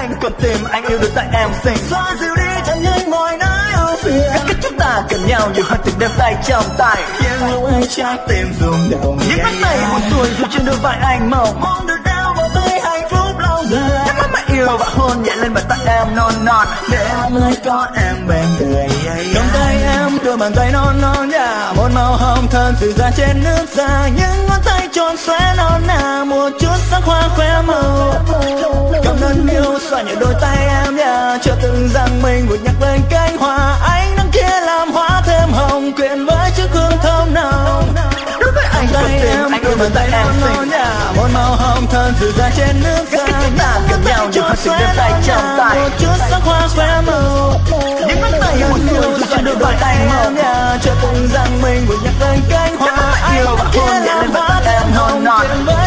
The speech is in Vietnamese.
anh còn tìm anh yêu được tại em xinh. Xoa dịu đi chẳng nhanh mọi nỗi ưu phiền. Cách cách chúng ta cần nhau nhiều hơn từng đêm tay trong tay. Nhưng lúc anh trái tim rung động, những ngón tay buồn tuổi dù trên đôi vai anh mong mong được đeo vào tay hạnh phúc lâu dài. nhắm mắt mà yêu và hôn nhẹ lên bàn tay em non non để anh có em bên người. trong tay em đôi bàn tay non non một màu hồng thơm từ ra trên nước da. Những ngón tay tròn xoe non nà một chút sắc hoa khoe màu. Cảm ơn yêu xoa nhẹ đôi tay em chưa từng rằng mình vụt nhắc lên cánh hoa. Ánh nắng kia làm hoa thêm hồng quyện với chiếc hương thơm nồng. Đối với anh tay em đôi bàn tay non non một màu hồng thơm từ ra trên nước da. Chúng ta cần nhau nhiều hơn từng đêm tay trong tay. Một chút sắc hoa khoe màu. Những ngón tay buồn yêu xoa đôi bàn tay em chưa từng rằng mình vụt nhắc lên cánh hoa. Ánh nắng kia làm hoa thêm hồng quyện với